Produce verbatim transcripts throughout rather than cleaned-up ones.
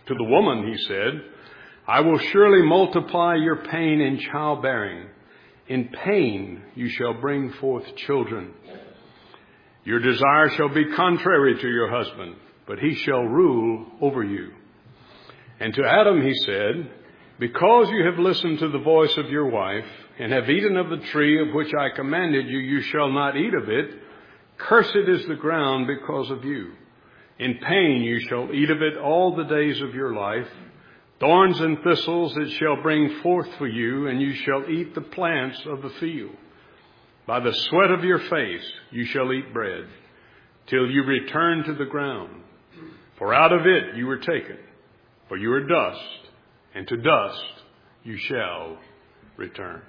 To the woman he said, I will surely multiply your pain in childbearing. In pain you shall bring forth children. Your desire shall be contrary to your husband, but he shall rule over you. And to Adam he said, because you have listened to the voice of your wife, and have eaten of the tree of which I commanded you, you shall not eat of it. Cursed is the ground because of you. In pain you shall eat of it all the days of your life. Thorns and thistles it shall bring forth for you, and you shall eat the plants of the field. By the sweat of your face you shall eat bread, till you return to the ground. For out of it you were taken, for you are dust, and to dust you shall return.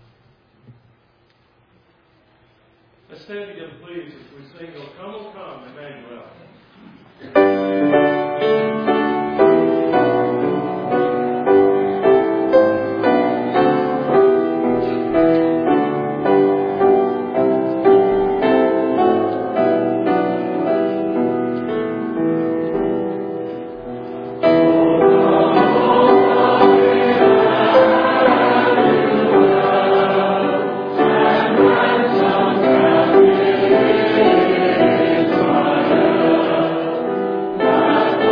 Let's stand together, please, as we sing, O come, O come, Emmanuel. Bye.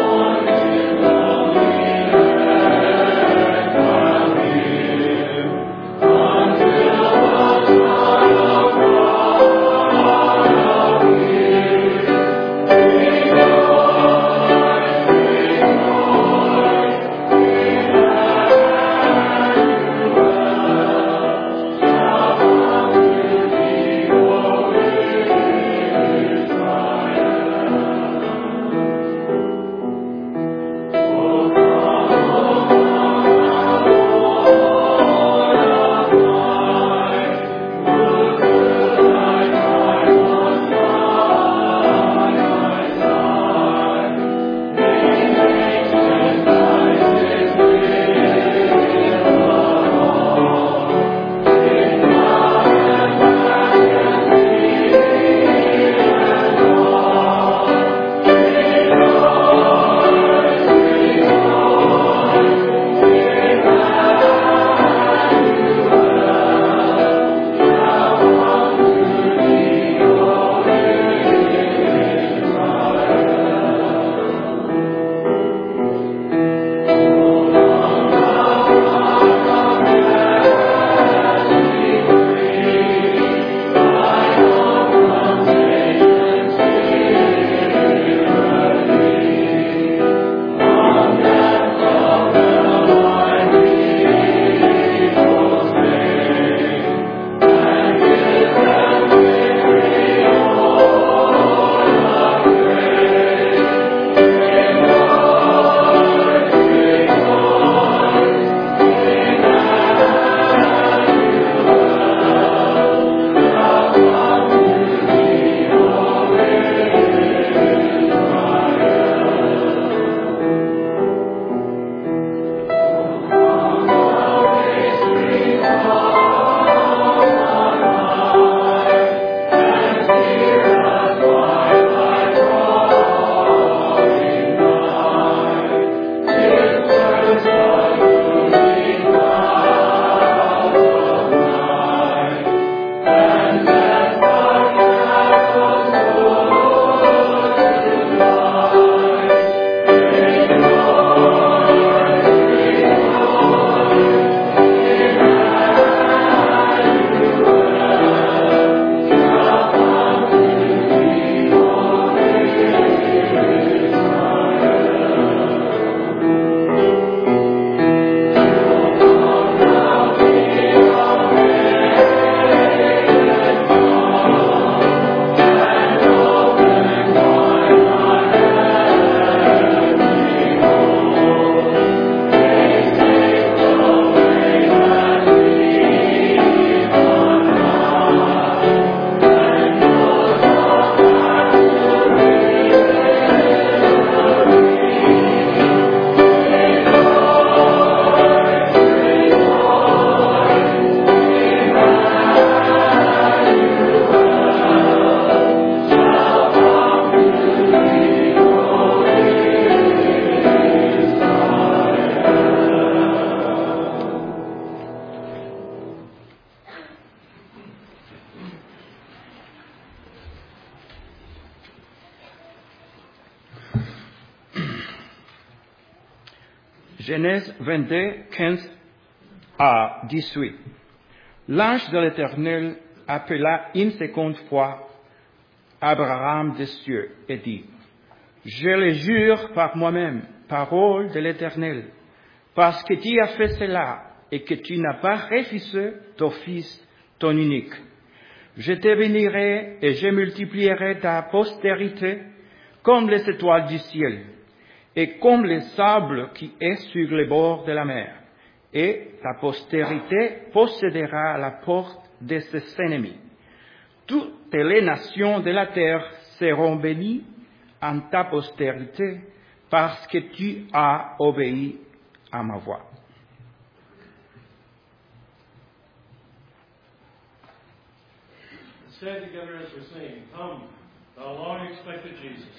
Genèse vingt-deux, quinze à dix-huit. L'ange de l'Éternel appela une seconde fois Abraham des cieux et dit, « Je le jure par moi-même, parole de l'Éternel, parce que tu as fait cela et que tu n'as pas refusé ton fils, ton unique. Je te bénirai et je multiplierai ta postérité comme les étoiles du ciel et comme le sable qui est sur les bords de la mer. Et ta postérité possédera la porte de ses ennemis. Toutes les nations de la terre seront bénies en ta postérité parce que tu as obéi à ma voix. » Stand together as we sing, Come, thou long expected Jesus.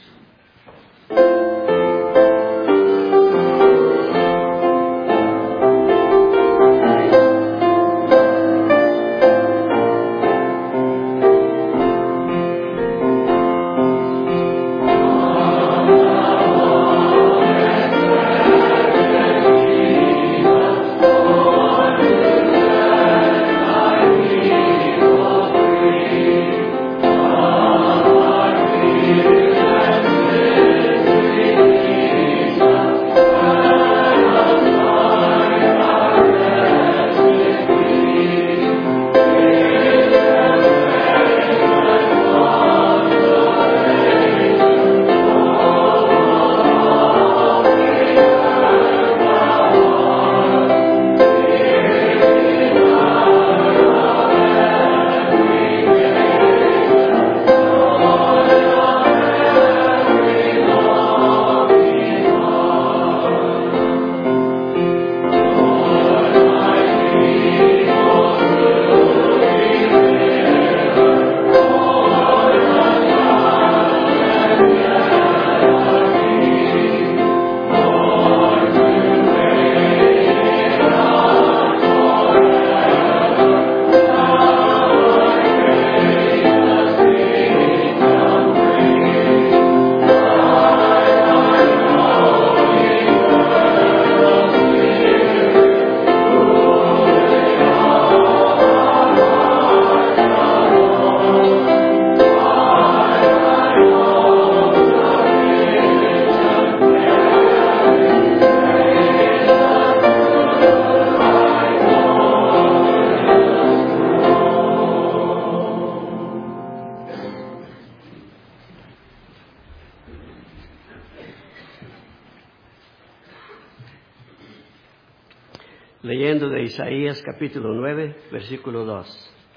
Leyendo de Isaías capítulo nueve, versículo dos.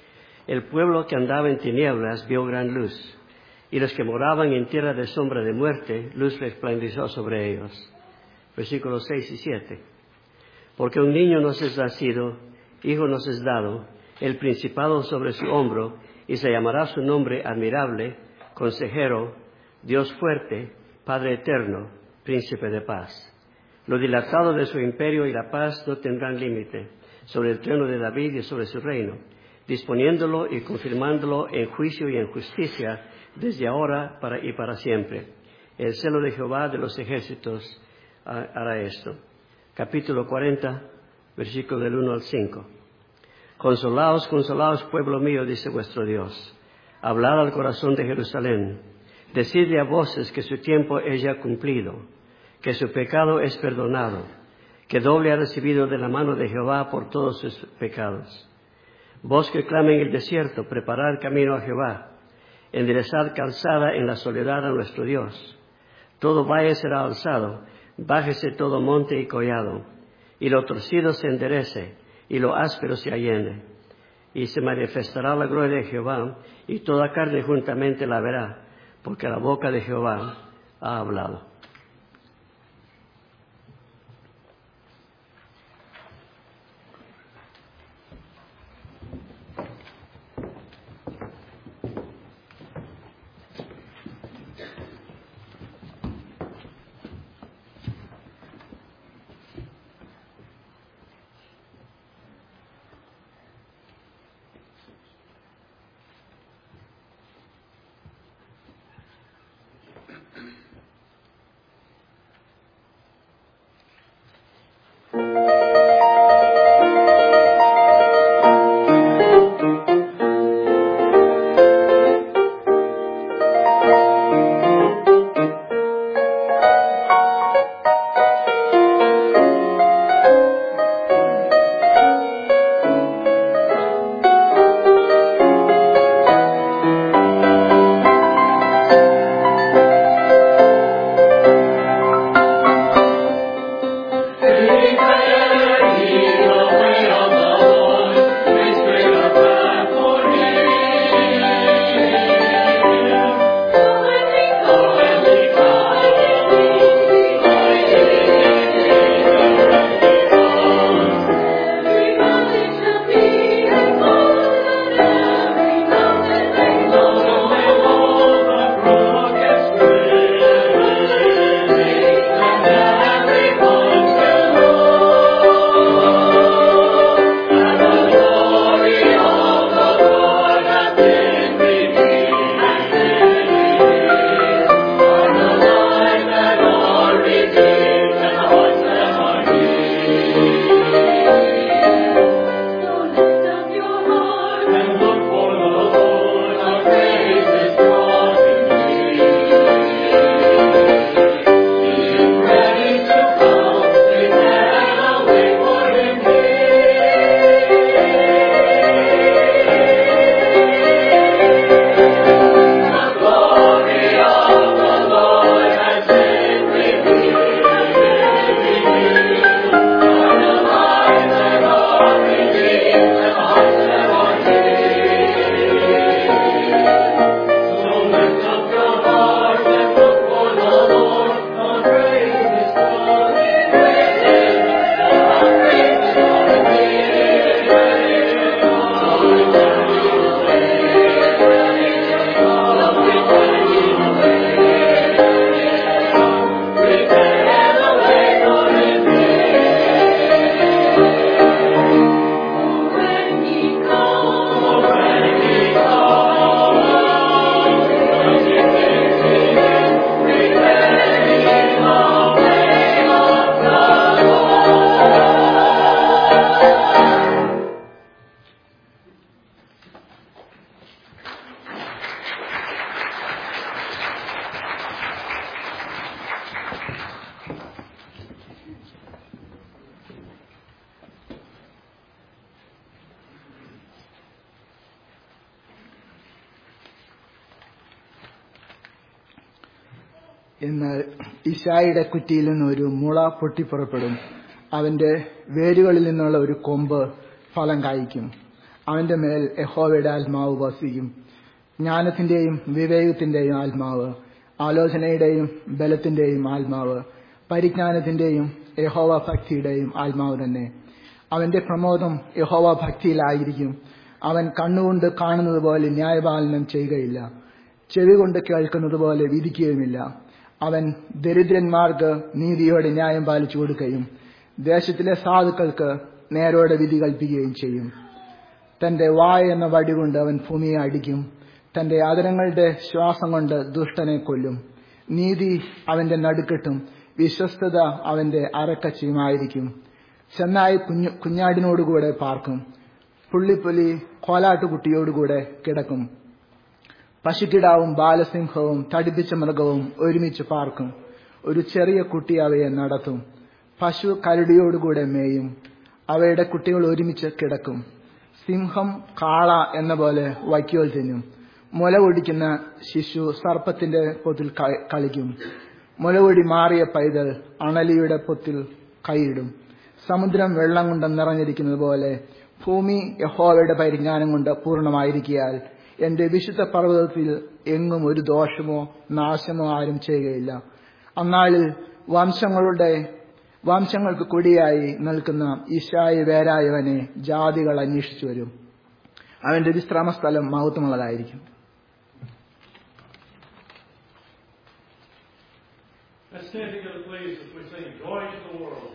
El pueblo que andaba en tinieblas vio gran luz, y los que moraban en tierra de sombra de muerte, luz resplandeció sobre ellos. Versículos seis y siete. Porque un niño nos es nacido, hijo nos es dado, el principado sobre su hombro, y se llamará su nombre admirable, consejero, Dios fuerte, Padre eterno, príncipe de paz. Lo dilatado de su imperio y la paz no tendrán límite sobre el trono de David y sobre su reino, disponiéndolo y confirmándolo en juicio y en justicia desde ahora para y para siempre. El celo de Jehová de los ejércitos hará esto. Capítulo cuarenta, versículo del uno al cinco. Consolaos, consolaos, pueblo mío, dice vuestro Dios. Hablad al corazón de Jerusalén. Decidle a voces que su tiempo es ya cumplido, que su pecado es perdonado, que doble ha recibido de la mano de Jehová por todos sus pecados. Vos que clama en el desierto, preparad camino a Jehová, enderezad calzada en la soledad a nuestro Dios. Todo valle será alzado, bájese todo monte y collado, y lo torcido se enderece, y lo áspero se allende. Y se manifestará la gloria de Jehová, y toda carne juntamente la verá, porque la boca de Jehová ha hablado. എന്നാൽ ഇശായിയുടെ കുറ്റിയിൽ നിന്നൊരു മുള പൊട്ടിപ്പുറപ്പെടും. അവന്റെ വേരുകളിൽ നിന്നുള്ള ഒരു കൊമ്പ് ഫലം കായ്ക്കും. അവന്റെ മേൽ യഹോവയുടെ ആത്മാവ് വസിക്കും, ജ്ഞാനത്തിന്റെയും വിവേകത്തിന്റെയും ആത്മാവ്, ആലോചനയുടെയും ബലത്തിന്റെയും ആത്മാവ്, പരിജ്ഞാനത്തിന്റെയും യഹോവ ഭക്തിയുടെയും ആത്മാവ് തന്നെ. അവന്റെ പ്രമോദം യഹോവ ഭക്തിയിലായിരിക്കും. അവൻ കണ്ണുകൊണ്ട് കാണുന്നത് പോലെ ന്യായപാലനം ചെയ്യുകയില്ല, ചെവി കൊണ്ട് കേൾക്കുന്നത് പോലെ വിധിക്കുകയുമില്ല. അവൻ ദരിദ്രന്മാർക്ക് നീതിയോടെ ന്യായം പാലിച്ചു കൊടുക്കുകയും ദേശത്തിലെ സാധുക്കൾക്ക് നേരോടെ വിധി കൽപ്പിക്കുകയും ചെയ്യും. തന്റെ വായ എന്ന വടി കൊണ്ട് അവൻ ഭൂമിയെ അടിക്കും, തന്റെ ആദരങ്ങളുടെ ശ്വാസം കൊണ്ട് ദുഷ്ടനെ കൊല്ലും. നീതി അവന്റെ നടുക്കെട്ടും വിശ്വസ്തത അവന്റെ അരക്കച്ചയുമായിരിക്കും. ചെന്നായി കുഞ്ഞു കുഞ്ഞാടിനോടുകൂടെ പാർക്കും, പുള്ളിപ്പുലി കോലാട്ടുകുട്ടിയോടുകൂടെ കിടക്കും. പശുക്കിടാവും ബാലസിംഹവും തടിപ്പിച്ച മൃഗവും ഒരുമിച്ച് പാർക്കും. ഒരു ചെറിയ കുട്ടി അവയെ നടത്തും. പശു കരടിയോടുകൂടെ മേയും, അവയുടെ കുട്ടികൾ ഒരുമിച്ച് കിടക്കും. സിംഹം കാള എന്ന പോലെ വൈക്കോൽ തിന്നും. മുല ഒടിക്കുന്ന ശിശു സർപ്പത്തിന്റെ പൊത്തിൽ കളിക്കും. മുലകൊടി മാറിയ പൈതൽ അണലിയുടെ പൊത്തിൽ കൈയിടും. സമുദ്രം വെള്ളം കൊണ്ട് നിറഞ്ഞിരിക്കുന്നത് പോലെ ഭൂമി യഹോവയുടെ പരിജ്ഞാനം കൊണ്ട് പൂർണ്ണമായിരിക്കയാൽ എന്റെ വിശുദ്ധ പർവ്വതത്തിൽ എങ്ങും ഒരു ദോഷമോ നാശമോ ആരും ചെയ്യുകയില്ല. അന്നാളിൽ വംശങ്ങളുടെ വംശങ്ങൾക്ക് കൊടിയായി നിൽക്കുന്ന ഇശായി വേരായവനെ ജാതികൾ അന്വേഷിച്ചു വരും. അവന്റെ വിശ്രാമസ്ഥലം മഹത്വമുള്ളതായിരിക്കും. Let's stand together, please, as we sing Joy to the World.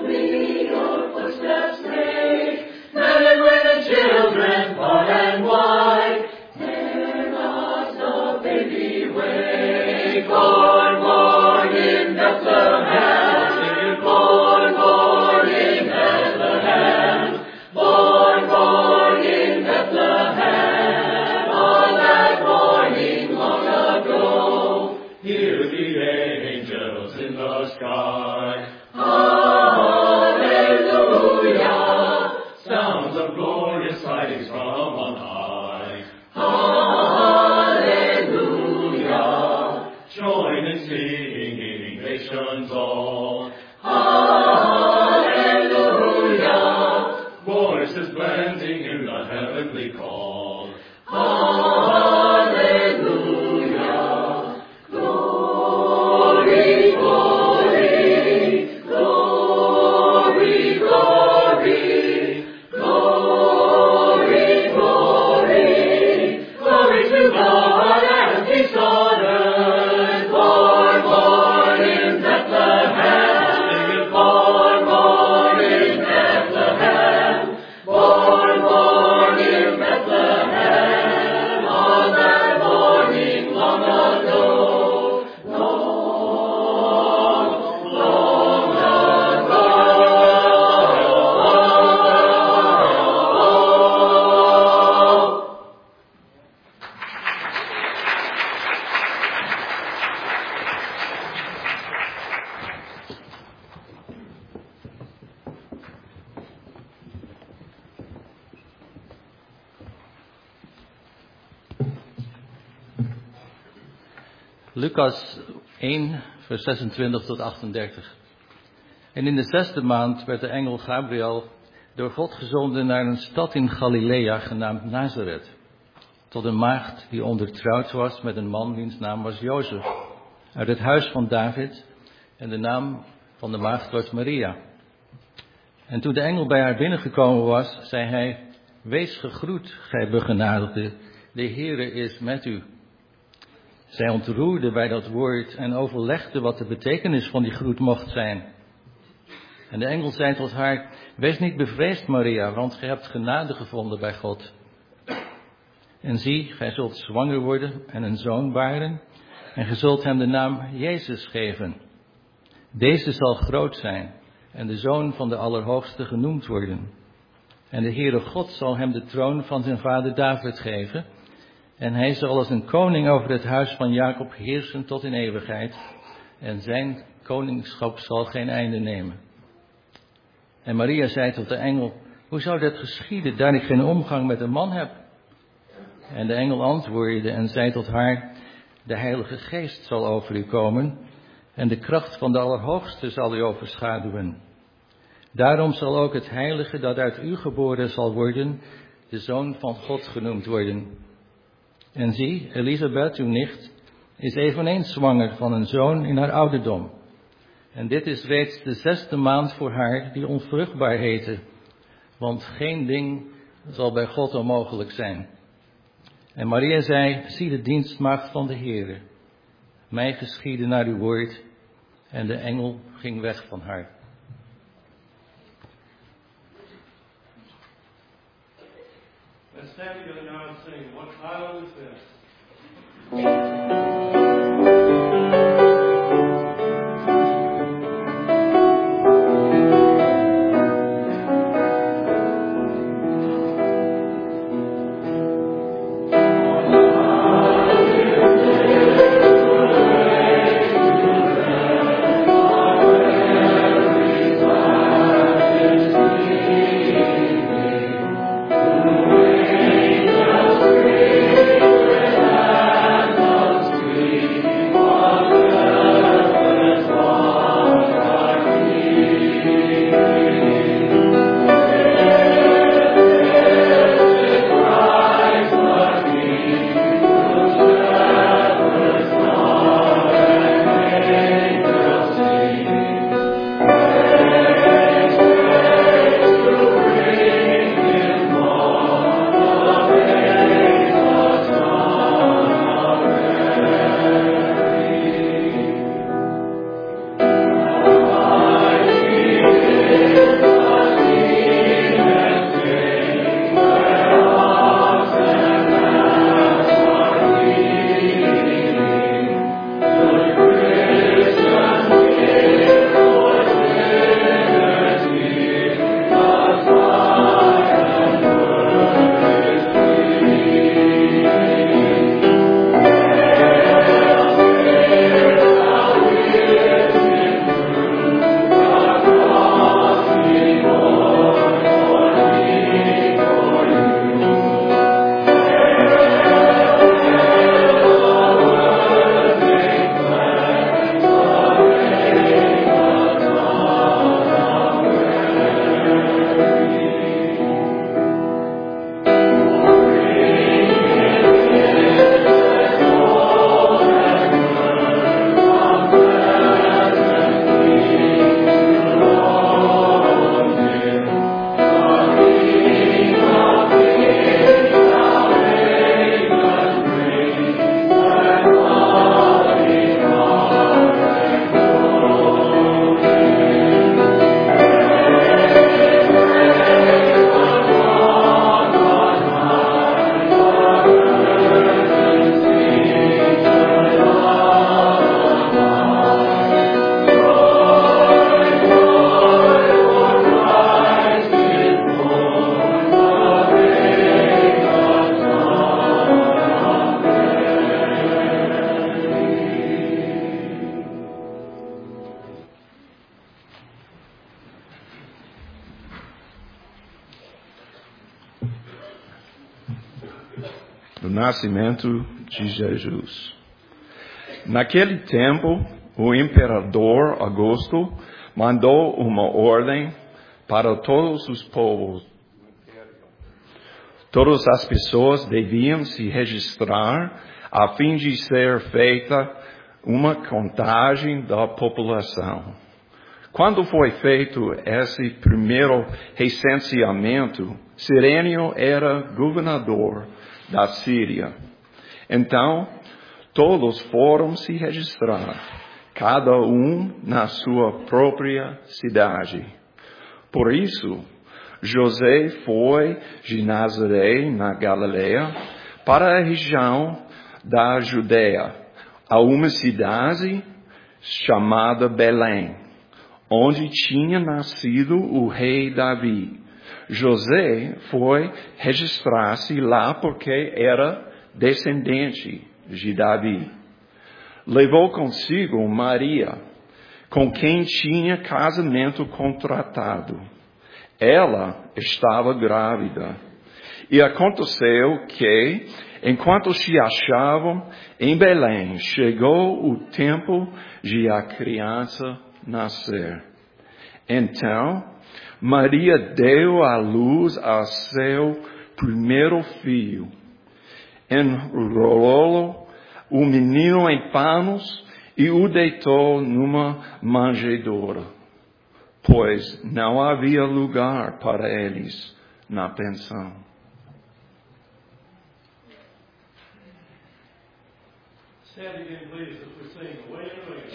Children, far and wide. singing, nations all. Hallelujah. Voices blending in the heavenly call. Hallelujah. Glory, glory, glory, glory, glory, glory, glory to God and His Son, born, born in Bethlehem, born, born in Bethlehem, born, born in Bethlehem, on that morning long ago, long, long ago. Lucas één, vers zesentwintig tot achtendertig. En in de zesde maand werd de engel Gabriel door God gezonden naar een stad in Galilea genaamd Nazareth, tot een maagd die ondertrouwd was met een man wiens naam was Jozef, uit het huis van David, en de naam van de maagd was Maria. En toen de engel bij haar binnengekomen was, zei hij: Wees gegroet, gij begenadigde, de Heere is met u. Zij ontroerde bij dat woord en overlegde wat de betekenis van die groet mocht zijn. En de engel zei tot haar: Wees niet bevreesd, Maria, want gij hebt genade gevonden bij God. En zie, gij zult zwanger worden en een zoon baren, en gij zult hem de naam Jezus geven. Deze zal groot zijn en de zoon van de Allerhoogste genoemd worden. En de Heere God zal hem de troon van zijn vader David geven, en hij zal als een koning over het huis van Jacob heersen tot in eeuwigheid, en zijn koningschap zal geen einde nemen. En Maria zei tot de engel: Hoe zou dat geschieden, daar ik geen omgang met een man heb? En de engel antwoordde en zei tot haar: De Heilige Geest zal over u komen, en de kracht van de Allerhoogste zal u overschaduwen. Daarom zal ook het heilige dat uit u geboren zal worden, de Zoon van God genoemd worden. En zie, Elisabeth, uw nicht, is eveneens zwanger van een zoon in haar ouderdom. En dit is reeds de zesde maand voor haar die onvruchtbaar heette, want geen ding zal bij God onmogelijk zijn. En Maria zei: Zie de dienstmaagd van de Heere, mij geschieden naar uw woord. En de engel ging weg van haar. Let's stand together now and sing. What child is this? Thank you. nascimento de Jesus. Naquele tempo, o imperador Augusto mandou uma ordem para todos os povos. Todas as pessoas deviam se registrar a fim de ser feita uma contagem da população. Quando foi feito esse primeiro recenseamento, Cirenio era governador da Síria. Então, todos foram se registrar, cada um na sua própria cidade. Por isso, José foi de Nazaré, na Galileia, para a região da Judeia, a uma cidade chamada Belém, onde tinha nascido o rei Davi. José foi registrar-se lá porque era descendente de Davi. Levou consigo Maria, com quem tinha casamento contratado. Ela estava grávida. E aconteceu que, enquanto se achavam em Belém, chegou o tempo de a criança nascer. Então, Maria deu à luz a seu primeiro filho. Enrolou o menino em panos e o deitou numa manjedoura, pois não havia lugar para eles na pensão. Stand again, please, as we sing Away and Away.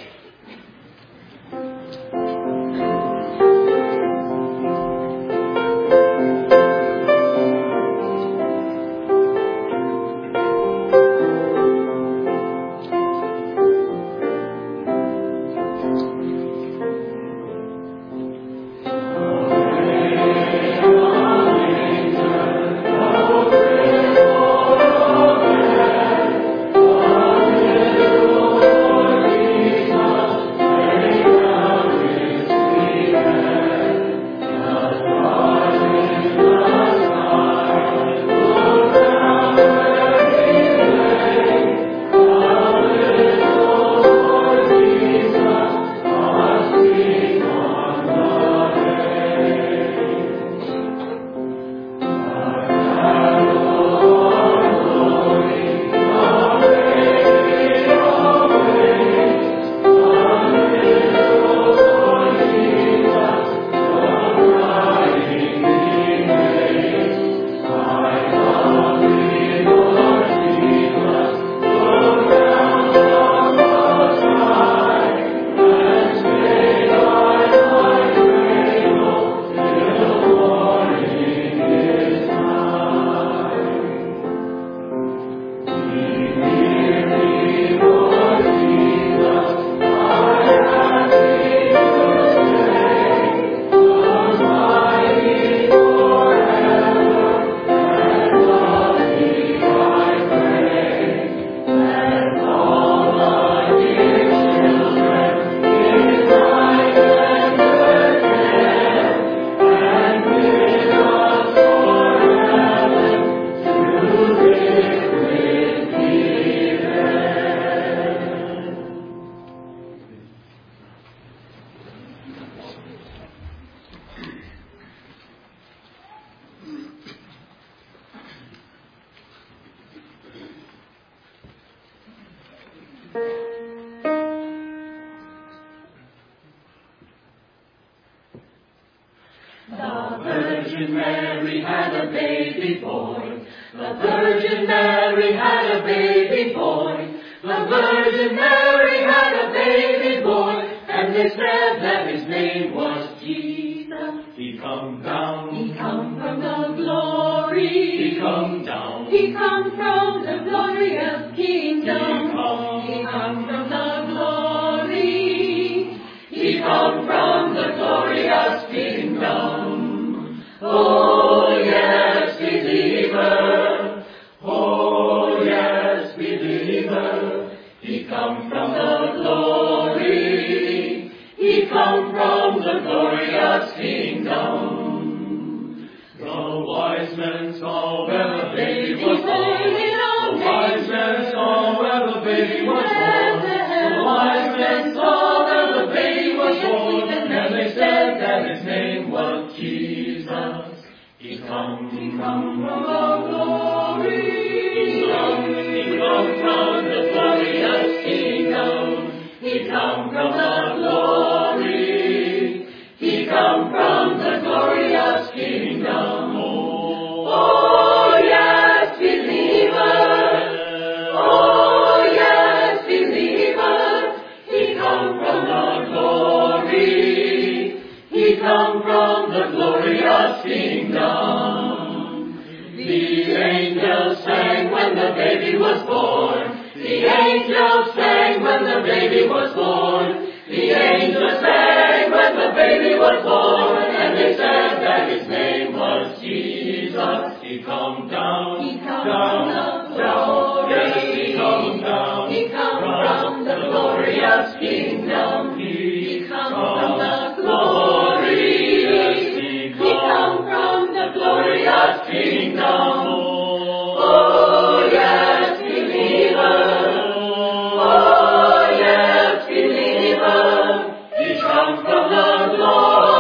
The Virgin Mary had a baby boy. The Virgin Mary had a baby boy. The Virgin Mary had a baby boy. And they said that his name was Jesus. He come down. He come from the glory. He come down. He come from the glorious kingdom. He come. He come from the glory. He come from the glorious kingdom. Oh yes, believer. Oh yes, believer. He come from the glory. He come from the glorious kingdom. The wise men saw where the baby Baby was born born. in a baby was born. The wise men saw that the baby was born, and they said that his name was Jesus. He come, he come from the glory. He come, he come from the glorious kingdom. He come from the glory. He come from the glorious kingdom. Oh, oh yes, believer. Oh yes, believer. He come from the glory. He come from the glorious kingdom. The angels sang when the baby was born. The angels sang when the baby was born. The angels sang when the baby was born. And they said that his name was Jesus. He come down, he come down, down. Yes, he come down. He come from the glorious kingdom. He come from the glory. Yes, he come from the glorious kingdom. Oh yes, believer. Oh yes, believer. He come from the glorious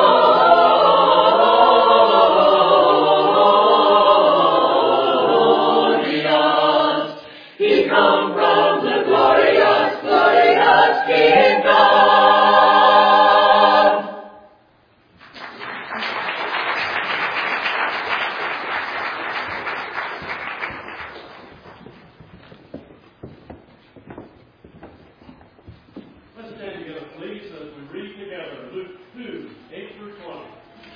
He come from the glorious, glorious kingdom. Let's stand together, please, as we read together Luke two, eight through twenty.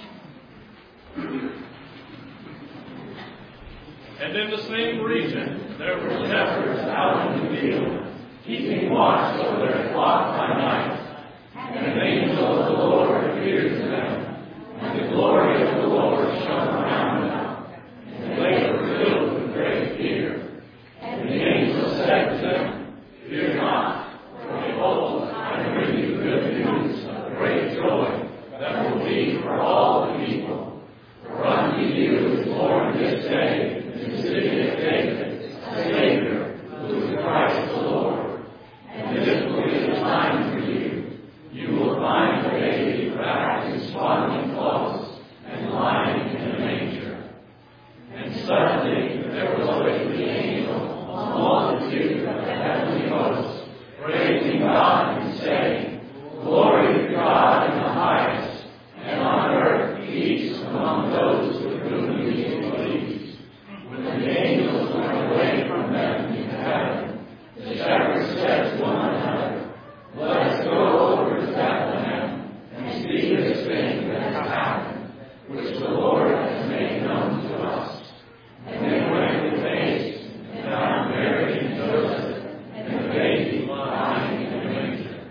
And in the same region there were shepherds out in the field, keeping watch over their flock by night. And an angel of the Lord appeared to them, and the glory of the Lord shone around them. And they were filled with great fear. And the angel said to them, Fear not, for behold, I bring you good news of great joy that will be for all the people. For unto you is born this day in the city of David a Savior, who is Christ the Lord. And this will be a sign for you. You will find the baby wrapped in swaddling clothes and lying in a manger. And suddenly there was with the angel a multitude of the heavenly hosts, praising God and saying, Glory to God in the highest, and on earth peace among those with whom he is pleased. When the angels went away from them into heaven, the shepherds said to one another, Let us go over to Bethlehem and see this thing that has happened, which the Lord has made known to us. And they went with haste and found Mary and Joseph and the baby lying in a manger.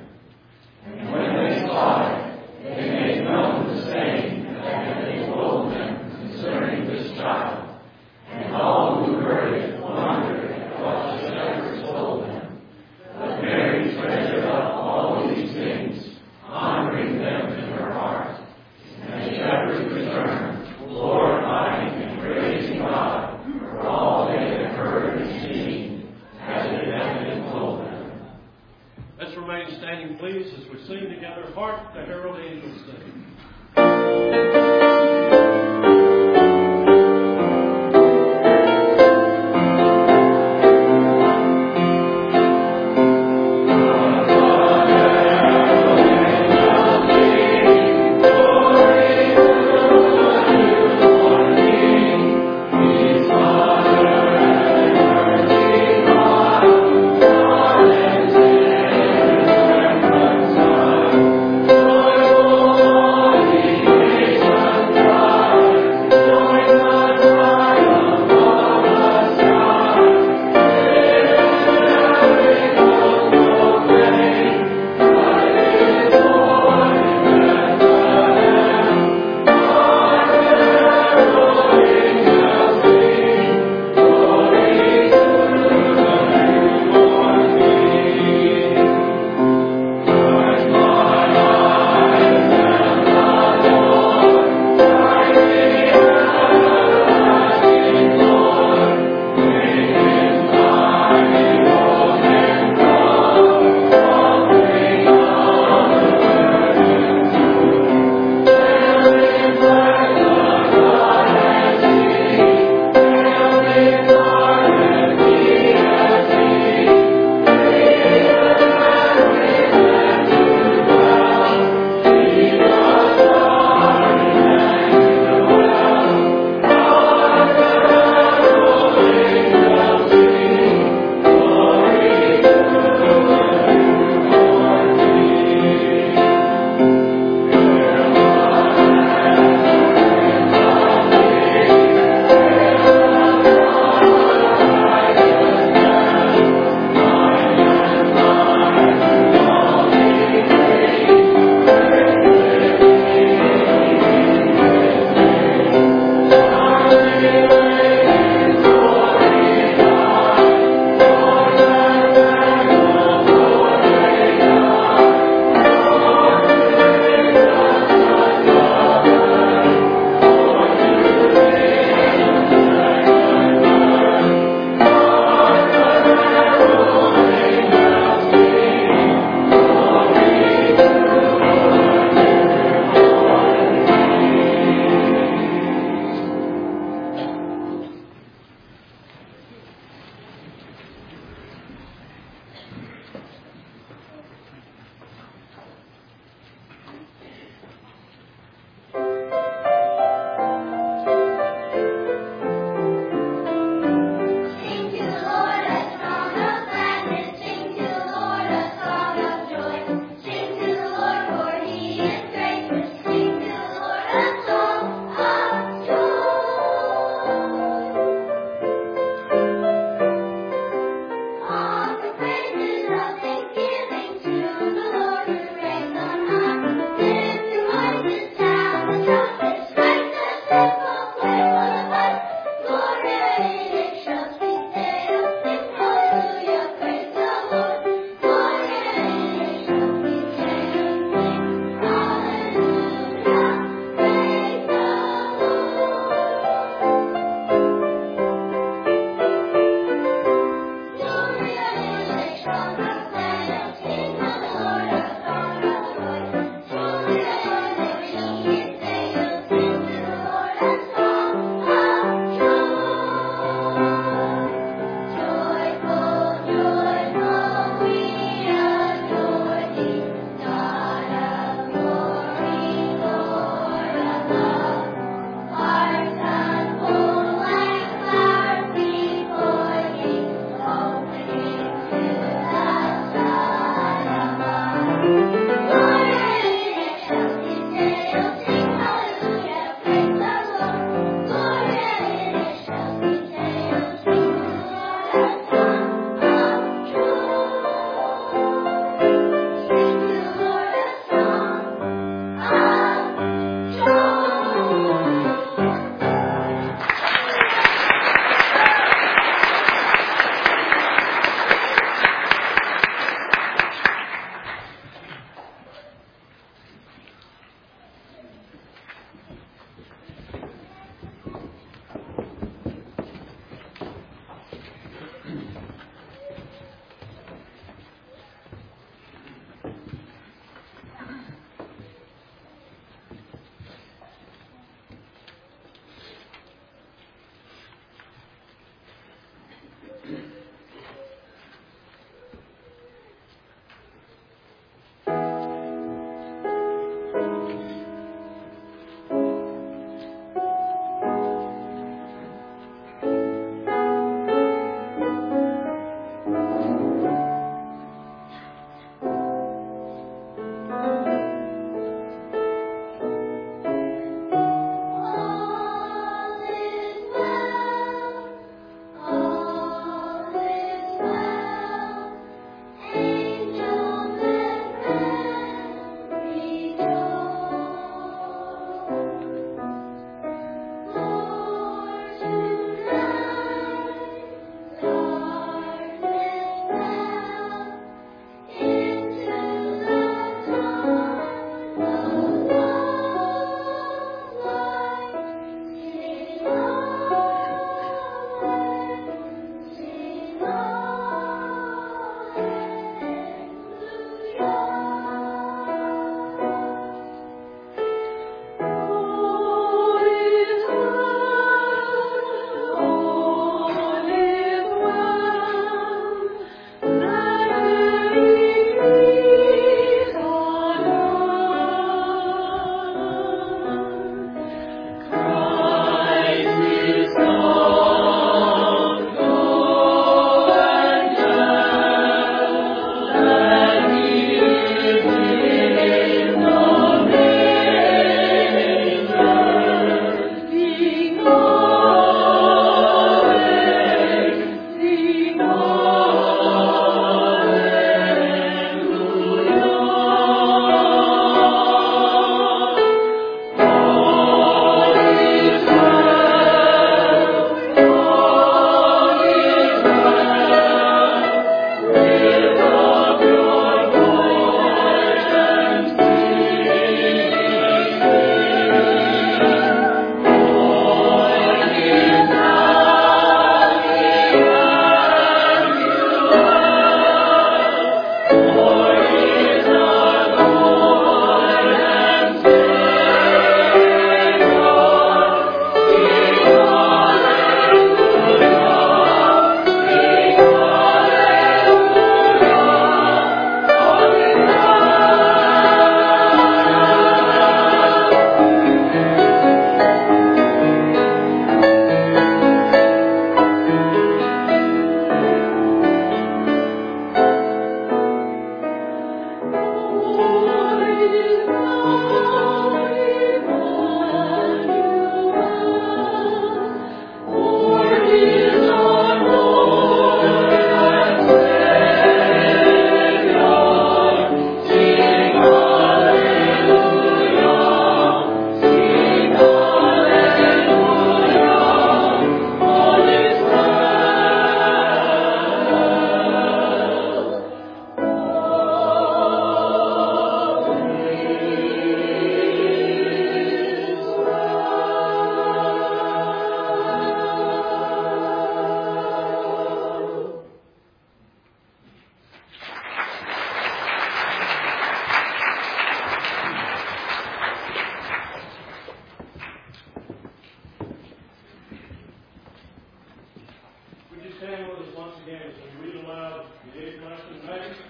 And when they saw it, they made known the saying that had been told them concerning this child. And all who heard it wondered at what the shepherds told them. But Mary treasured up all these things, pondering them in her heart. And the shepherds returned, glorifying and praising God for all they had heard and seen, as it had been told them. Let's remain standing, please, as we sing together, Hark the Herald Angels Sing. Glory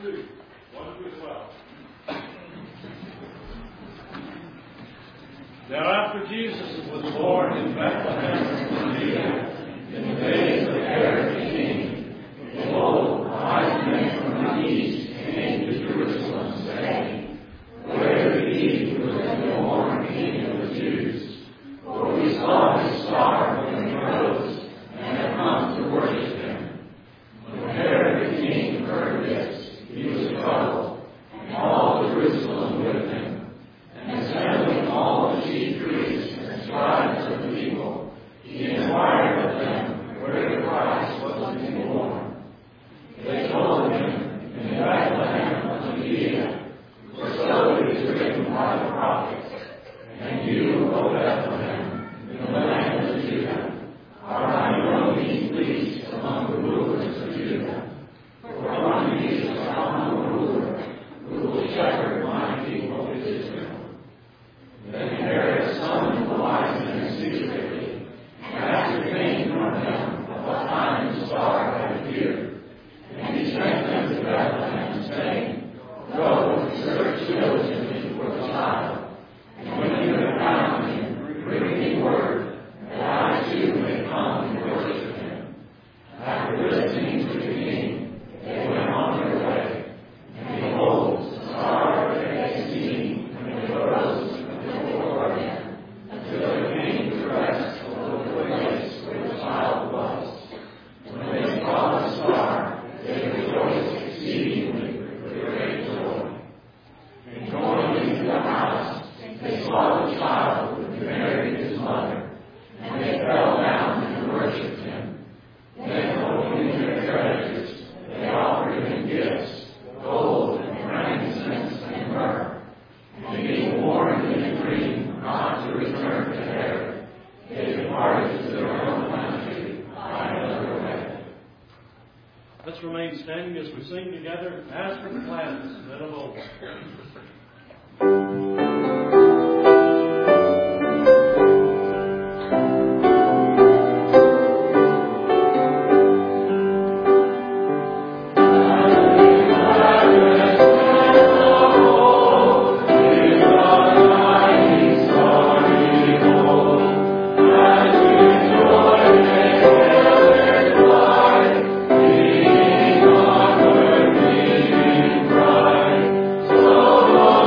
two. One, two, twelve. Now after Jesus was born in Bethlehem of Judea, in the days of Herod the king, behold, wise men from the east came to Jerusalem, saying, Where is he who was born King of the Jews? For we saw his star when he rose, and have come to worship him. When Herod the king heard this, he was troubled, and all Jerusalem with him. And assembling all the chief priests and scribes of the people, he inquired of them where the Christ was to be born. They told him, In Bethlehem of Judea, for so it is written by the prophets, And you, O Bethlehem, in the land of Judah, are by no means least among the rulers of Judah. For from you shall come a ruler who will shepherd my people Israel. Then Herod summoned the wise men secretly, and ascertained from them at what time the star had appeared. And he sent them to Bethlehem, saying, Go and search diligently for the child, and when you have found him, bring me word, that I too may come and worship him. After listening to the king, they went on their way, and behold, the star that they had seen when it arose before them, until it came to rest over the place where the child was. When they saw the star, they rejoiced exceedingly with great joy. And going into the house, they saw the child with Mary his mother, and they fell down and worshipped him. Then, opening their treasures, they offered him gifts, gold and frankincense and myrrh. And being warned in a dream not to return to Herod, they departed to their own country by another way. Let's remain standing as we sing together, As for the Gladness Men of Old. So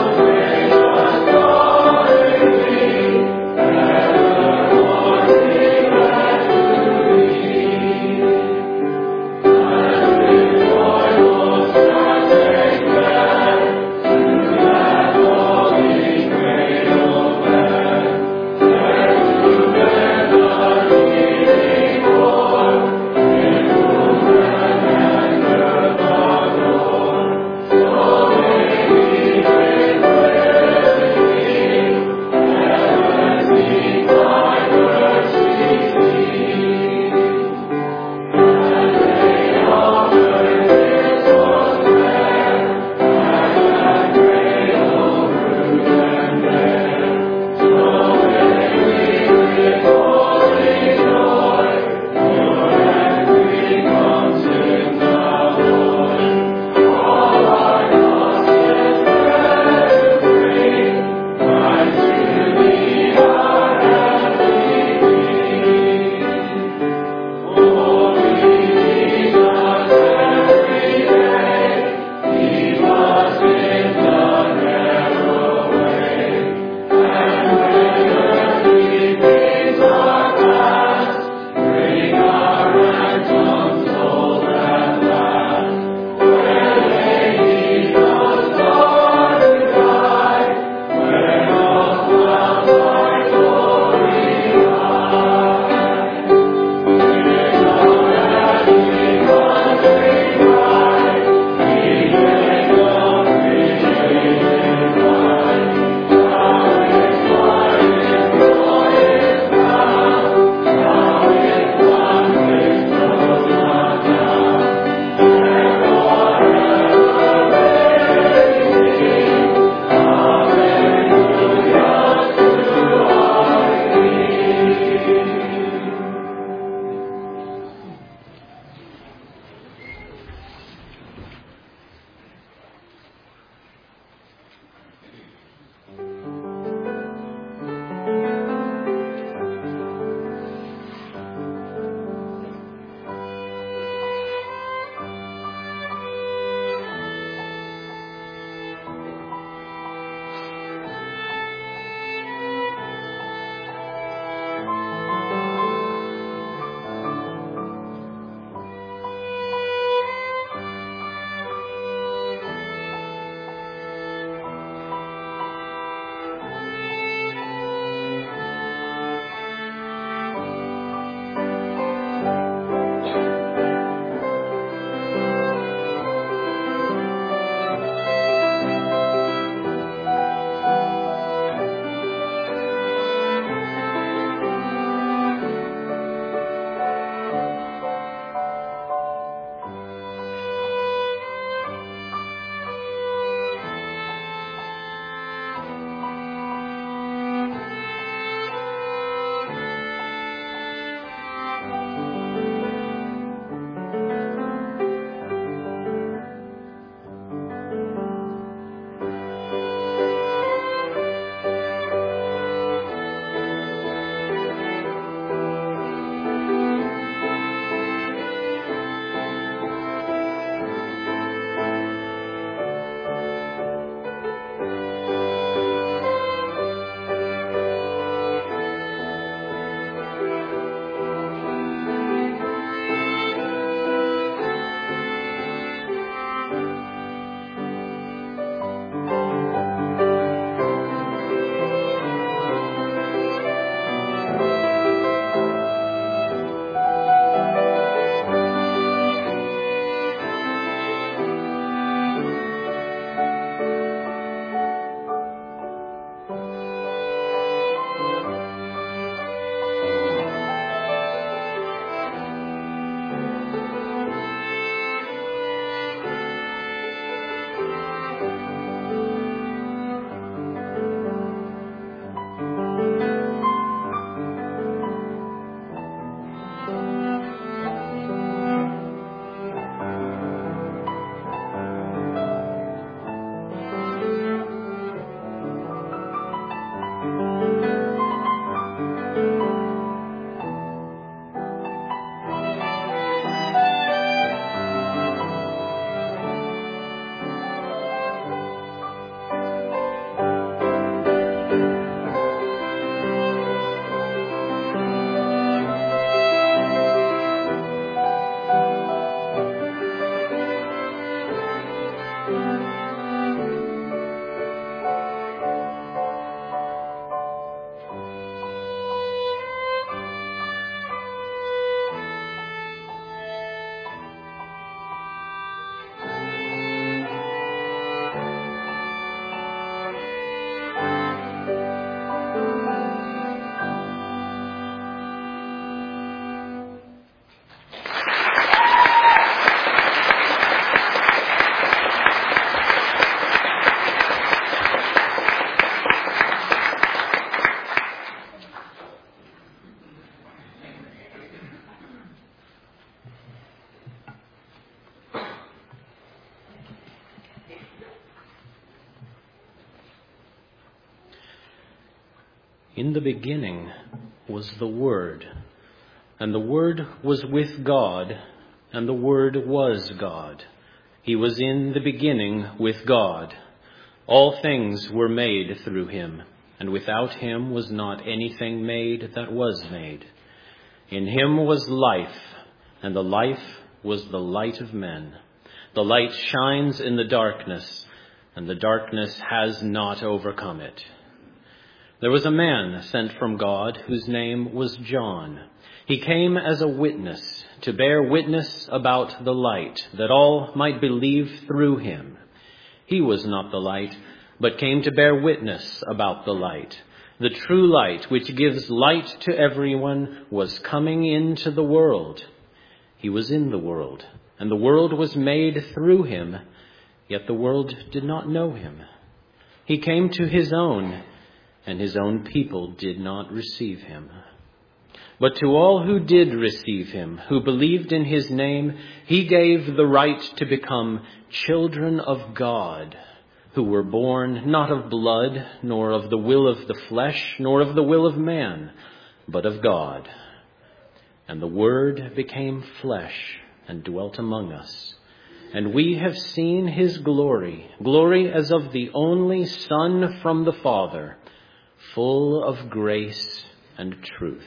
In the beginning was the Word, and the Word was with God, and the Word was God. He was in the beginning with God. All things were made through him, and without him was not anything made that was made. In him was life, and the life was the light of men. The light shines in the darkness, and the darkness has not overcome it. There was a man sent from God whose name was John. He came as a witness to bear witness about the light, that all might believe through him. He was not the light, but came to bear witness about the light. The true light, which gives light to everyone, was coming into the world. He was in the world, and the world was made through him, yet the world did not know him. He came to his own, and his own people did not receive him. But to all who did receive him, who believed in his name, he gave the right to become children of God, who were born not of blood, nor of the will of the flesh, nor of the will of man, but of God. And the Word became flesh and dwelt among us. And we have seen his glory, glory as of the only Son from the Father, full of grace and truth.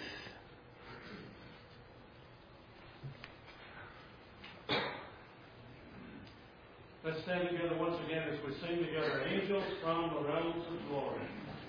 Let's stand together once again as we sing together, Angels from the Realms of Glory.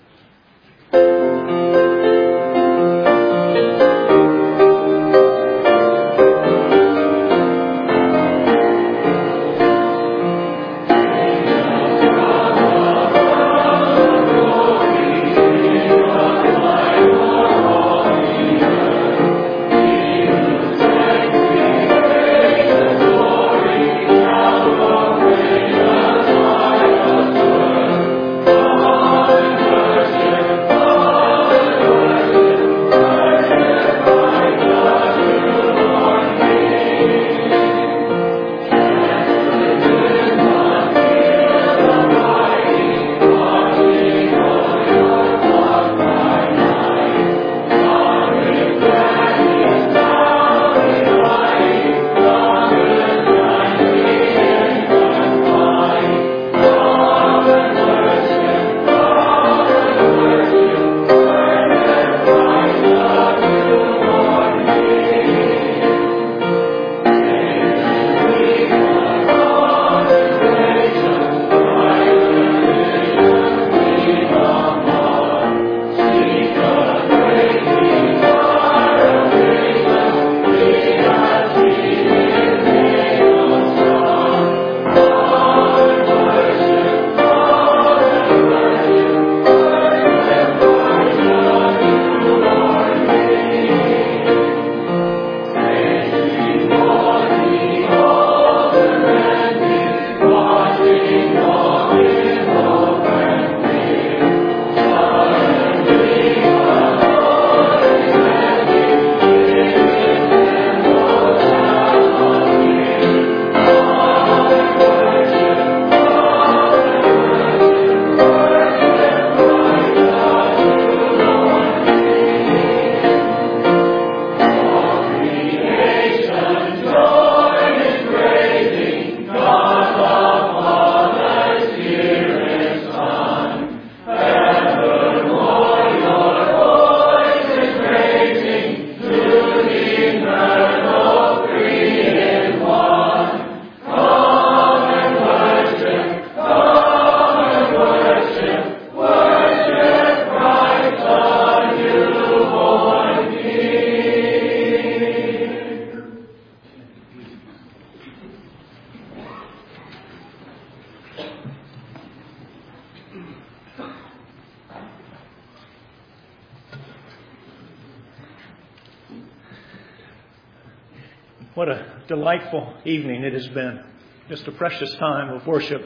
What a delightful evening it has been. Just a precious time of worship.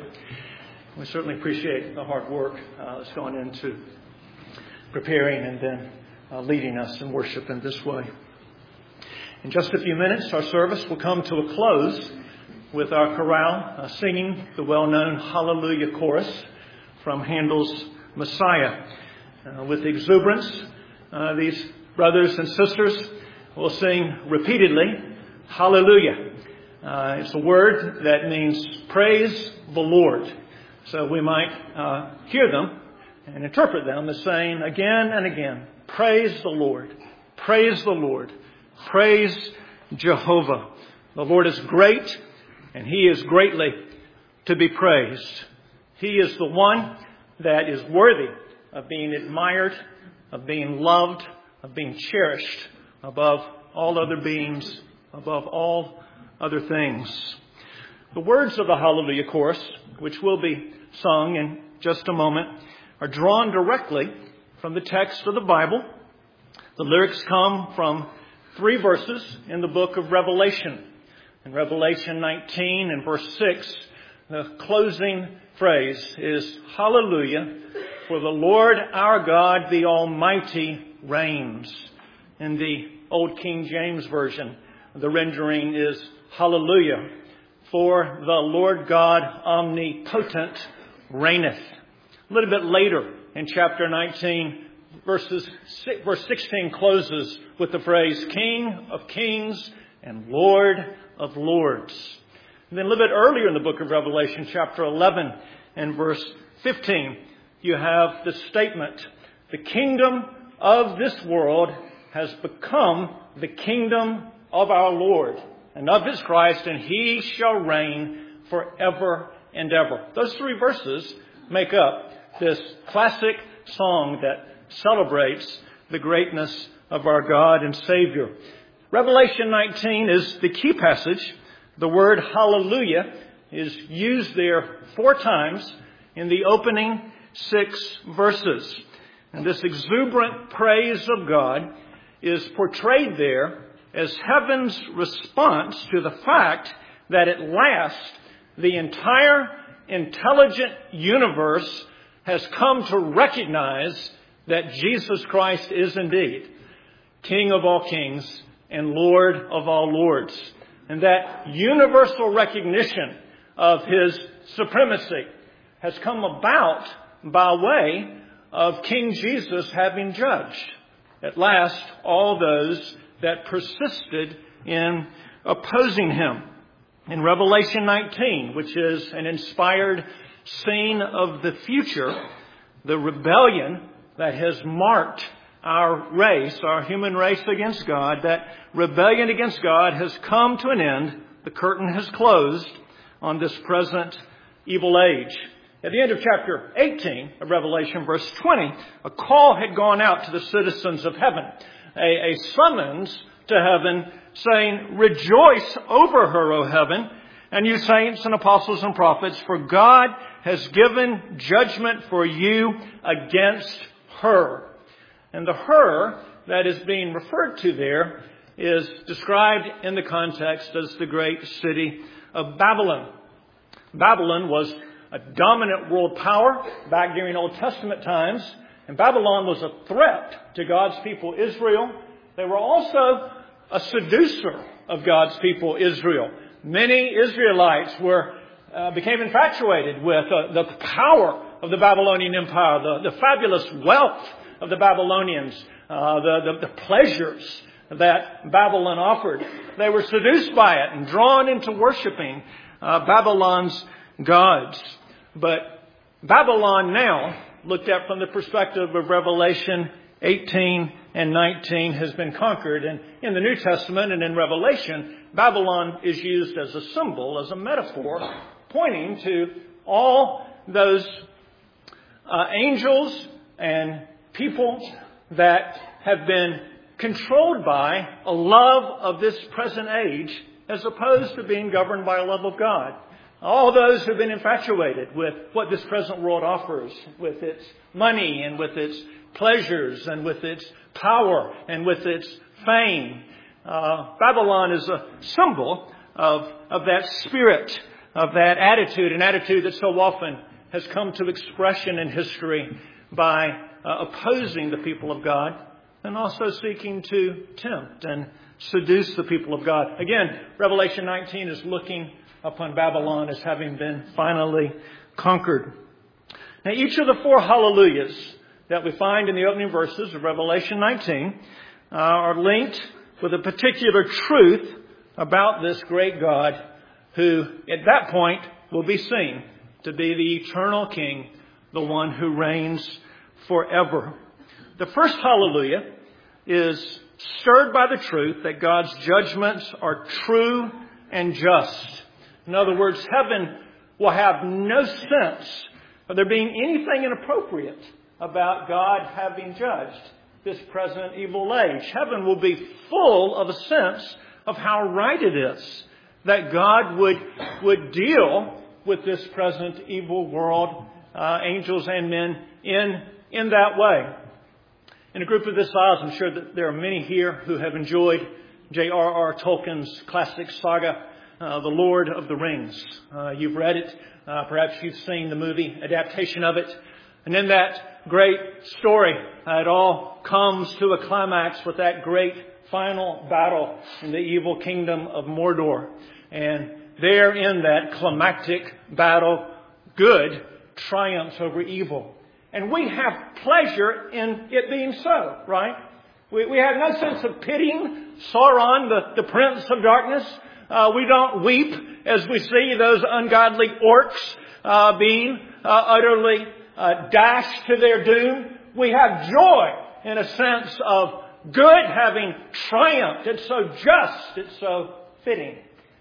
We certainly appreciate the hard work uh, that's gone into preparing and then uh, leading us in worship in this way. In just a few minutes, our service will come to a close with our chorale uh, singing the well-known Hallelujah chorus from Handel's Messiah. uh, with exuberance. Uh, these brothers and sisters will sing repeatedly, hallelujah. Uh, it's a word that means praise the Lord. So we might uh, hear them and interpret them as saying again and again, praise the Lord, praise the Lord, praise Jehovah. The Lord is great and He is greatly to be praised. He is the one that is worthy of being admired, of being loved, of being cherished above all other beings, above all other things. The words of the Hallelujah chorus, which will be sung in just a moment, are drawn directly from the text of the Bible. The lyrics come from three verses in the book of Revelation. In Revelation nineteen and verse six, the closing phrase is, hallelujah, for the Lord our God, the Almighty, reigns. In the Old King James Version, the rendering is, hallelujah, for the Lord God omnipotent reigneth. A little bit later in chapter nineteen, verses, verse sixteen closes with the phrase, King of kings and Lord of lords. And then a little bit earlier in the book of Revelation, chapter eleven and verse fifteen, you have the statement, the kingdom of this world has become the kingdom of our Lord and of His Christ, and He shall reign forever and ever. Those three verses make up this classic song that celebrates the greatness of our God and Savior. Revelation nineteen is the key passage. The word hallelujah is used there four times in the opening six verses. And this exuberant praise of God is portrayed there as heaven's response to the fact that at last the entire intelligent universe has come to recognize that Jesus Christ is indeed King of all kings and Lord of all lords. And that universal recognition of His supremacy has come about by way of King Jesus having judged at last all those that persisted in opposing Him. In Revelation nineteen, which is an inspired scene of the future, the rebellion that has marked our race, our human race against God, that rebellion against God has come to an end. The curtain has closed on this present evil age. At the end of chapter eighteen of Revelation, verse twenty, a call had gone out to the citizens of heaven, a, a summons to heaven saying, rejoice over her, O heaven, and you saints and apostles and prophets, for God has given judgment for you against her. And the her that is being referred to there is described in the context as the great city of Babylon. Babylon was a dominant world power back during Old Testament times, and Babylon was a threat to God's people Israel. They were also a seducer of God's people Israel. Many Israelites were uh, became infatuated with uh, the power of the Babylonian Empire, the, the fabulous wealth of the Babylonians, uh, the, the, the pleasures that Babylon offered. They were seduced by it and drawn into worshiping uh, Babylon's gods. But Babylon now, looked at from the perspective of Revelation eighteen and nineteen, has been conquered. And in the New Testament and in Revelation, Babylon is used as a symbol, as a metaphor, pointing to all those uh, angels and people that have been controlled by a love of this present age as opposed to being governed by a love of God. All those who have been infatuated with what this present world offers, with its money and with its pleasures and with its power and with its fame. Uh, Babylon is a symbol of, of that spirit, of that attitude, an attitude that so often has come to expression in history by uh, opposing the people of God and also seeking to tempt and seduce the people of God. Again, Revelation nineteen is looking upon Babylon as having been finally conquered. Now, each of the four hallelujahs that we find in the opening verses of Revelation nineteen uh, are linked with a particular truth about this great God who, at that point, will be seen to be the eternal King, the one who reigns forever. The first hallelujah is stirred by the truth that God's judgments are true and just. In other words, heaven will have no sense of there being anything inappropriate about God having judged this present evil age. Heaven will be full of a sense of how right it is that God would, would deal with this present evil world, uh, angels and men, in, in that way. In a group of this size, I'm sure that there are many here who have enjoyed J R R Tolkien's classic saga, uh, The Lord of the Rings. Uh, you've read it. Uh, perhaps you've seen the movie adaptation of it. And in that great story, uh, it all comes to a climax with that great final battle in the evil kingdom of Mordor. And there in that climactic battle, good triumphs over evil. And we have pleasure in it being so, right? We, we have no sense of pitying Sauron, the, the prince of darkness. Uh, we don't weep as we see those ungodly orcs uh, being uh, utterly uh, dashed to their doom. We have joy in a sense of good having triumphed. It's so just. It's so fitting.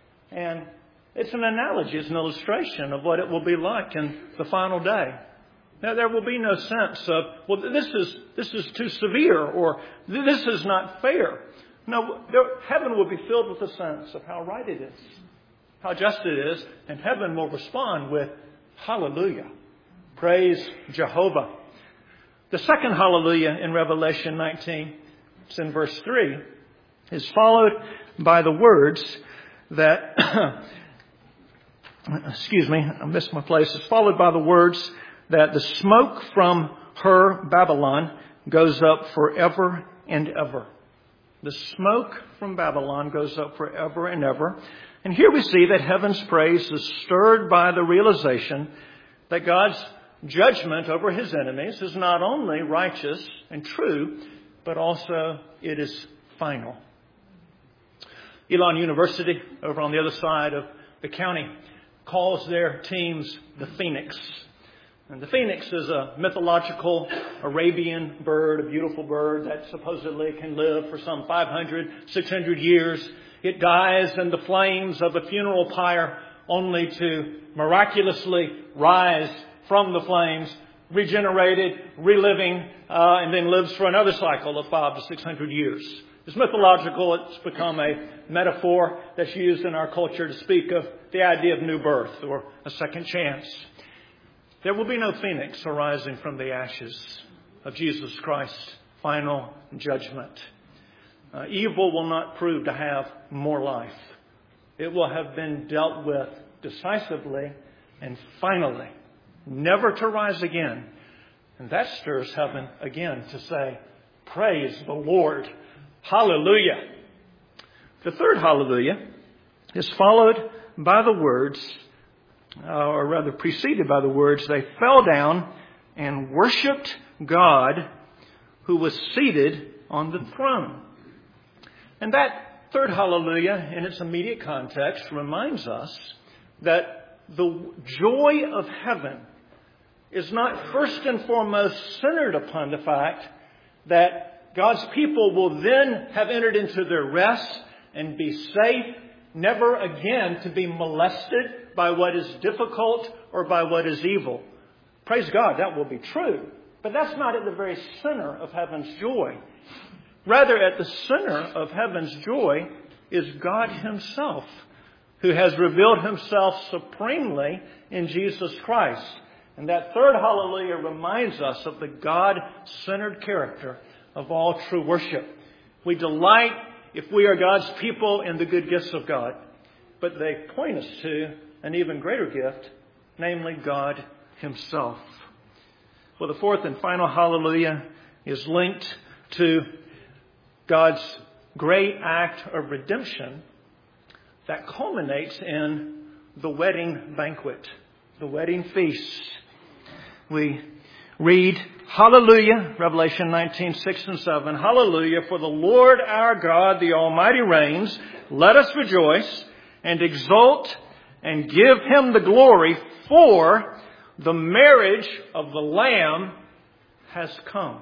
And it's an analogy. It's an illustration of what it will be like in the final day. Now, there will be no sense of, well, this is this is too severe, or this is not fair. No, there, heaven will be filled with a sense of how right it is, how just it is, and heaven will respond with hallelujah. Praise Jehovah. The second hallelujah in Revelation nineteen, it's in verse three, is followed by the words that, excuse me, I missed my place. It's followed by the words that the smoke from her, Babylon, goes up forever and ever. The smoke from Babylon goes up forever and ever. And here we see that heaven's praise is stirred by the realization that God's judgment over his enemies is not only righteous and true, but also it is final. Elon University, over on the other side of the county, calls their teams the Phoenix. And the phoenix is a mythological Arabian bird, a beautiful bird that supposedly can live for some five hundred, six hundred years. It dies in the flames of a funeral pyre only to miraculously rise from the flames, regenerated, reliving, uh, and then lives for another cycle of five to six hundred years. It's mythological. It's become a metaphor that's used in our culture to speak of the idea of new birth or a second chance. There will be no phoenix arising from the ashes of Jesus Christ's final judgment. Uh, evil will not prove to have more life. It will have been dealt with decisively and finally, never to rise again. And that stirs heaven again to say, praise the Lord. Hallelujah. The third hallelujah is followed by the words, Uh, or rather preceded by the words, they fell down and worshipped God who was seated on the throne. And that third hallelujah in its immediate context reminds us that the joy of heaven is not first and foremost centered upon the fact that God's people will then have entered into their rest and be safe, never again to be molested by what is difficult or by what is evil. Praise God, that will be true. But that's not at the very center of heaven's joy. Rather, at the center of heaven's joy is God himself, who has revealed himself supremely in Jesus Christ. And that third hallelujah reminds us of the God-centered character of all true worship. We delight, if we are God's people, in the good gifts of God. But they point us to an even greater gift, namely God himself. Well, the fourth and final hallelujah is linked to God's great act of redemption that culminates in the wedding banquet, the wedding feast. We read Hallelujah, Revelation nineteen, six and seven. Hallelujah, for the Lord our God, the Almighty reigns. Let us rejoice and exult and give Him the glory, for the marriage of the Lamb has come.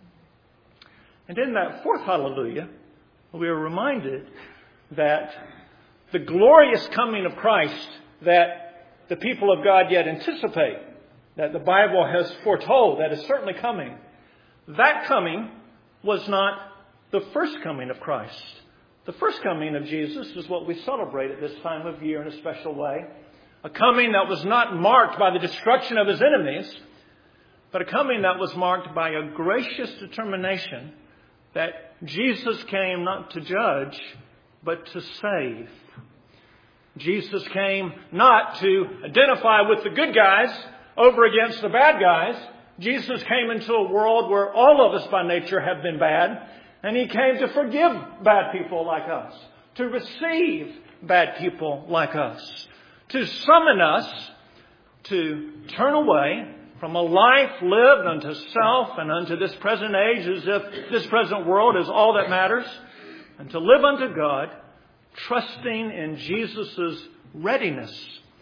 And in that fourth hallelujah, we are reminded that the glorious coming of Christ that the people of God yet anticipate, that the Bible has foretold, that is certainly coming, that coming was not the first coming of Christ. The first coming of Jesus is what we celebrate at this time of year in a special way. A coming that was not marked by the destruction of His enemies, but a coming that was marked by a gracious determination that Jesus came not to judge, but to save. Jesus came not to identify with the good guys over against the bad guys. Jesus came into a world where all of us by nature have been bad. And He came to forgive bad people like us, to receive bad people like us, to summon us to turn away from a life lived unto self and unto this present age as if this present world is all that matters, and to live unto God, trusting in Jesus' readiness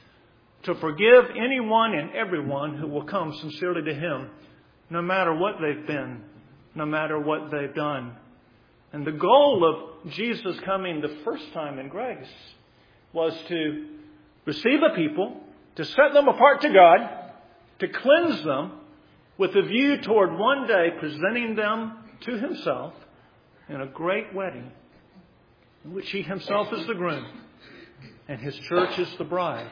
to forgive anyone and everyone who will come sincerely to Him, no matter what they've been, no matter what they've done. And the goal of Jesus coming the first time in grace was to receive a people, to set them apart to God, to cleanse them with a view toward one day presenting them to Himself in a great wedding in which He Himself is the groom and His church is the bride.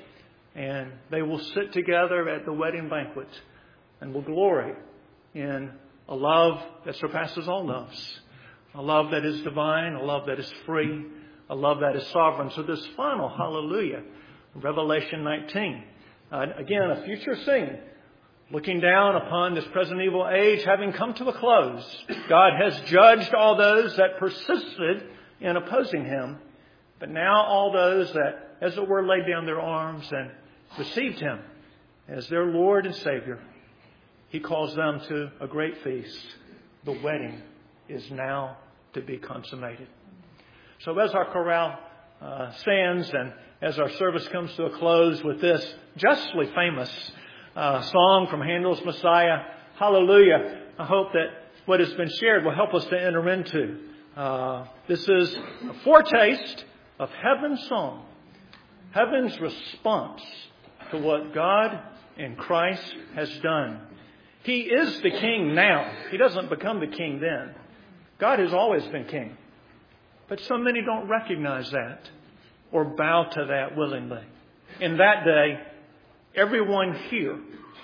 And they will sit together at the wedding banquet and will glory in a love that surpasses all loves. A love that is divine, a love that is free, a love that is sovereign. So this final hallelujah, Revelation nineteen, uh, again, a future scene, looking down upon this present evil age having come to a close. God has judged all those that persisted in opposing Him, but now all those that, as it were, laid down their arms and received Him as their Lord and Savior, He calls them to a great feast. The wedding is now to be consummated. So as our chorale uh, stands and as our service comes to a close with this justly famous uh, song from Handel's Messiah, Hallelujah, I hope that what has been shared will help us to enter into. Uh, this is a foretaste of heaven's song, heaven's response to what God in Christ has done. He is the King now. He doesn't become the King then. God has always been King. But so many don't recognize that or bow to that willingly. In that day, everyone here,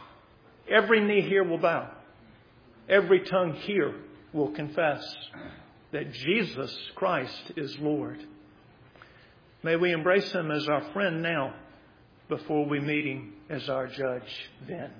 every knee here will bow. Every tongue here will confess that Jesus Christ is Lord. May we embrace Him as our friend now before we meet Him as our judge then.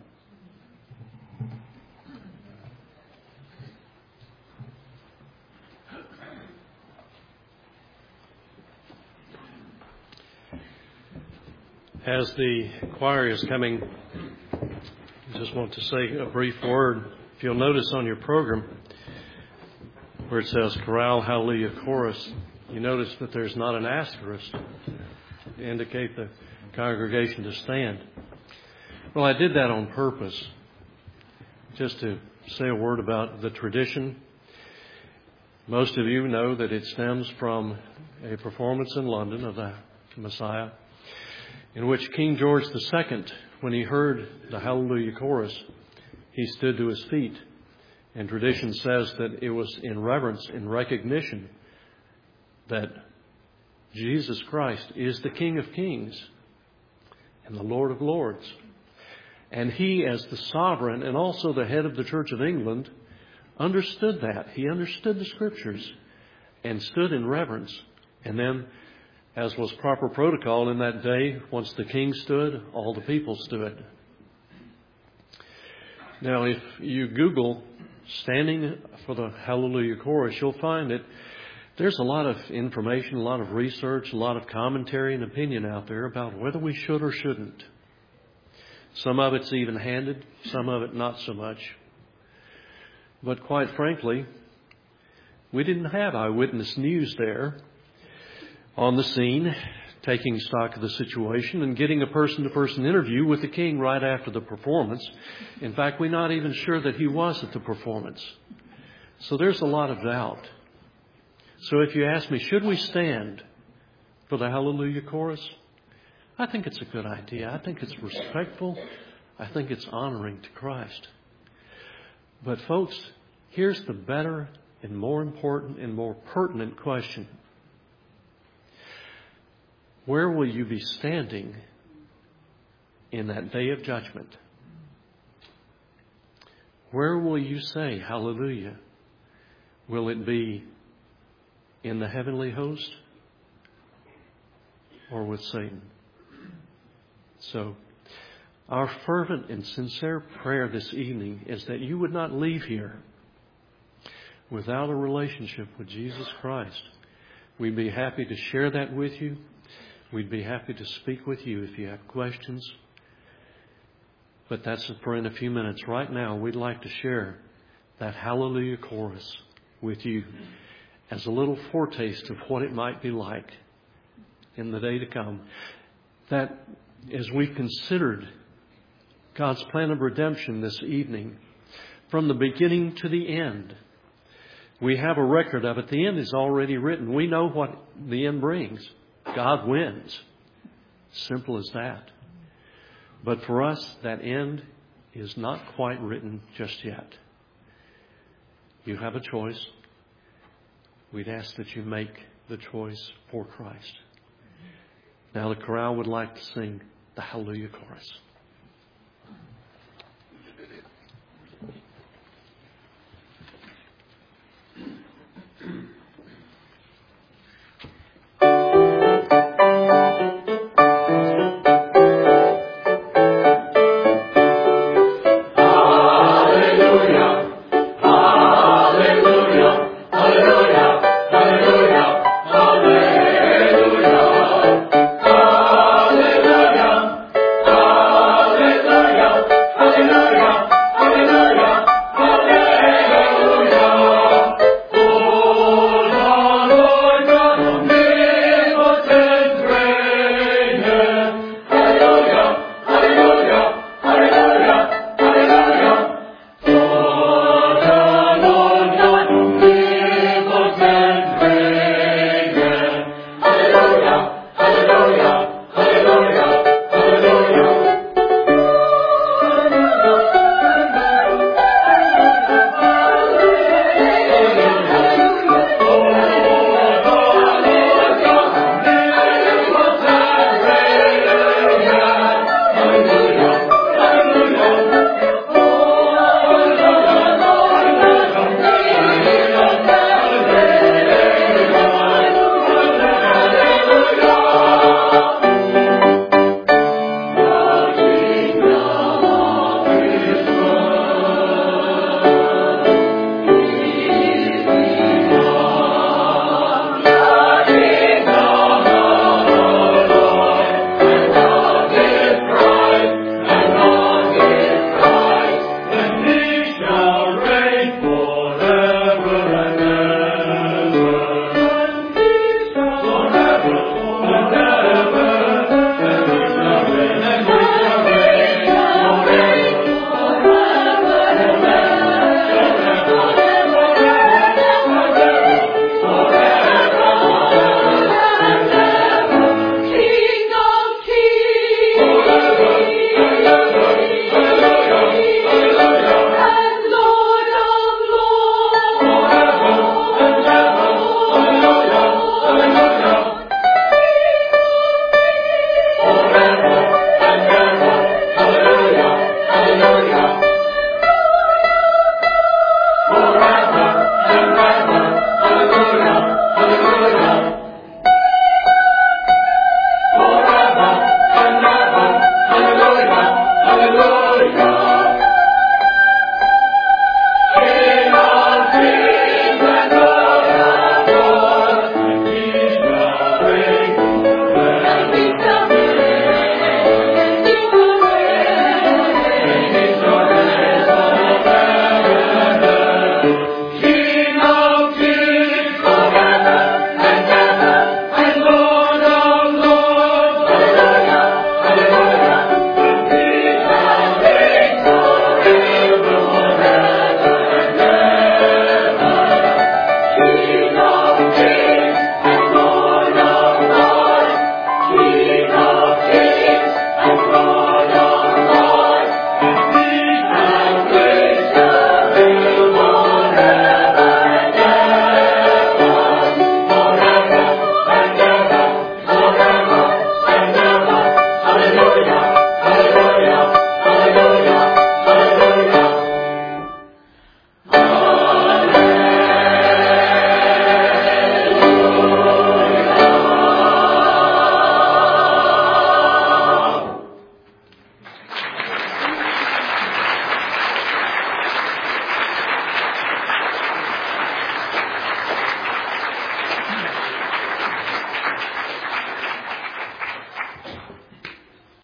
As the choir is coming, I just want to say a brief word. If you'll notice on your program where it says Chorale Hallelujah Chorus, you notice that there's not an asterisk to indicate the congregation to stand. Well, I did that on purpose, just to say a word about the tradition. Most of you know that it stems from a performance in London of the Messiah, in which King George the Second, when he heard the Hallelujah Chorus, he stood to his feet. And tradition says that it was in reverence, in recognition that Jesus Christ is the King of Kings and the Lord of Lords. And He, as the sovereign and also the head of the Church of England, understood that. He understood the Scriptures and stood in reverence. And then, as was proper protocol in that day, once the king stood, all the people stood. Now, if you Google standing for the Hallelujah Chorus, you'll find that there's a lot of information, a lot of research, a lot of commentary and opinion out there about whether we should or shouldn't. Some of it's even-handed, some of it not so much. But quite frankly, we didn't have eyewitness news there on the scene, taking stock of the situation and getting a person-to-person interview with the king right after the performance. In fact, we're not even sure that he was at the performance. So there's a lot of doubt. So if you ask me, should we stand for the Hallelujah chorus? I think it's a good idea. I think it's respectful. I think it's honoring to Christ. But folks, here's the better and more important and more pertinent question. Where will you be standing in that day of judgment? Where will you say hallelujah? Will it be in the heavenly host or with Satan? So, our fervent and sincere prayer this evening is that you would not leave here without a relationship with Jesus Christ. We'd be happy to share that with you. We'd be happy to speak with you if you have questions. But that's for in a few minutes. Right now, we'd like to share that Hallelujah chorus with you as a little foretaste of what it might be like in the day to come. That as we've considered God's plan of redemption this evening, from the beginning to the end, we have a record of it. The end is already written. We know what the end brings. God wins. Simple as that. But for us, that end is not quite written just yet. You have a choice. We'd ask that you make the choice for Christ. Now the chorale would like to sing the Hallelujah chorus.